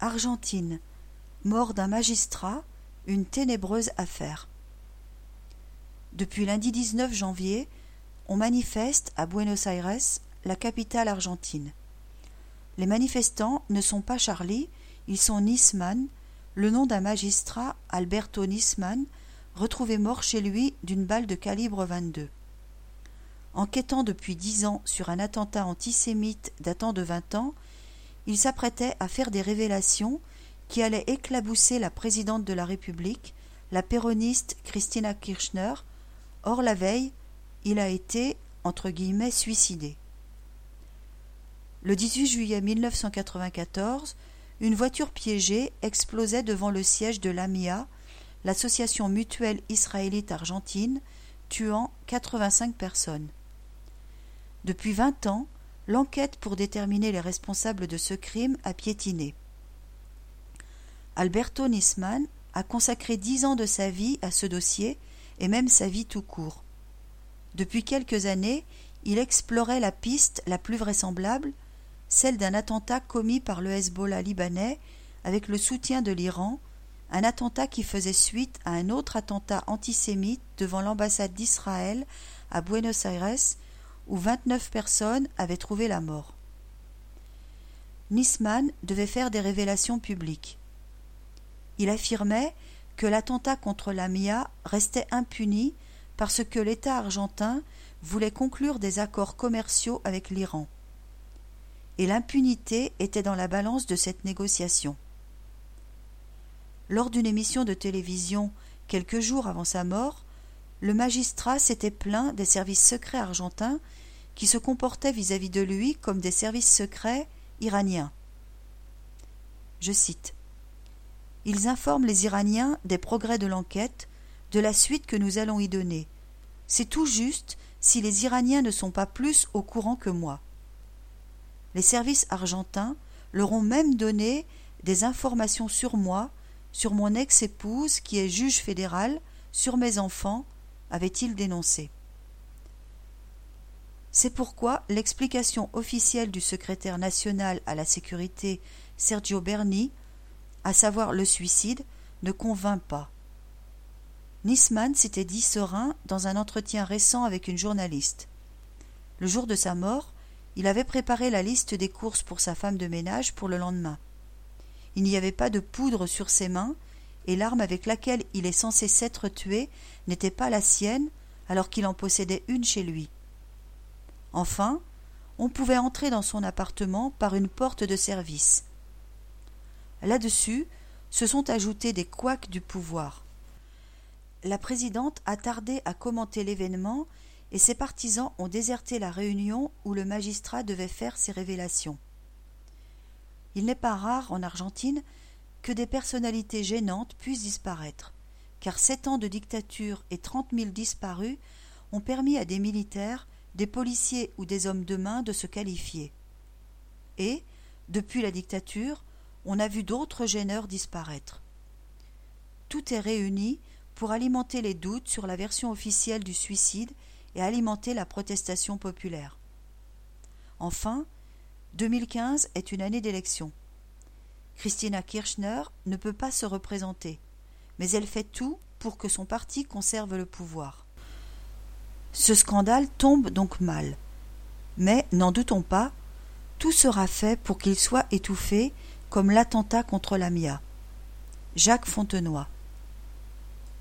Argentine. Mort d'un magistrat, une ténébreuse affaire. Depuis lundi 19 janvier, on manifeste à Buenos Aires, la capitale argentine. Les manifestants ne sont pas Charlie, ils sont Nisman, le nom d'un magistrat, Alberto Nisman, retrouvé mort chez lui d'une balle de calibre 22. Enquêtant depuis 10 ans sur un attentat antisémite datant de 20 ans, il s'apprêtait à faire des révélations qui allaient éclabousser la présidente de la République, la péroniste Cristina Kirchner. Or, la veille, il a été, entre guillemets, suicidé. Le 18 juillet 1994, une voiture piégée explosait devant le siège de l'AMIA, l'association mutuelle israélite argentine, tuant 85 personnes. Depuis 20 ans, l'enquête pour déterminer les responsables de ce crime a piétiné. Alberto Nisman a consacré 10 ans de sa vie à ce dossier et même sa vie tout court. Depuis quelques années, il explorait la piste la plus vraisemblable, celle d'un attentat commis par le Hezbollah libanais avec le soutien de l'Iran, un attentat qui faisait suite à un autre attentat antisémite devant l'ambassade d'Israël à Buenos Aires, où 29 personnes avaient trouvé la mort. Nisman devait faire des révélations publiques. Il affirmait que l'attentat contre l'AMIA restait impuni parce que l'État argentin voulait conclure des accords commerciaux avec l'Iran. Et l'impunité était dans la balance de cette négociation. Lors d'une émission de télévision, quelques jours avant sa mort, le magistrat s'était plaint des services secrets argentins qui se comportaient vis-à-vis de lui comme des services secrets iraniens. Je cite : « Ils informent les Iraniens des progrès de l'enquête, de la suite que nous allons y donner. C'est tout juste si les Iraniens ne sont pas plus au courant que moi. Les services argentins leur ont même donné des informations sur moi, sur mon ex-épouse qui est juge fédéral, sur mes enfants, avait-il dénoncé. C'est pourquoi l'explication officielle du secrétaire national à la sécurité, Sergio Berni, à savoir le suicide, ne convainc pas. Nisman s'était dit serein dans un entretien récent avec une journaliste. Le jour de sa mort, il avait préparé la liste des courses pour sa femme de ménage pour le lendemain. Il n'y avait pas de poudre sur ses mains, et l'arme avec laquelle il est censé s'être tué n'était pas la sienne, alors qu'il en possédait une chez lui. Enfin, on pouvait entrer dans son appartement par une porte de service. Là-dessus, se sont ajoutés des couacs du pouvoir. La présidente a tardé à commenter l'événement et ses partisans ont déserté la réunion où le magistrat devait faire ses révélations. Il n'est pas rare en Argentine que des personnalités gênantes puissent disparaître, car 7 ans de dictature et 30 000 disparus ont permis à des militaires, des policiers ou des hommes de main de se qualifier. Et, depuis la dictature, on a vu d'autres gêneurs disparaître. Tout est réuni pour alimenter les doutes sur la version officielle du suicide et alimenter la protestation populaire. Enfin, 2015 est une année d'élection. Cristina Kirchner ne peut pas se représenter, mais elle fait tout pour que son parti conserve le pouvoir. Ce scandale tombe donc mal. Mais, n'en doutons pas, tout sera fait pour qu'il soit étouffé comme l'attentat contre l'AMIA. Jacques Fontenoy.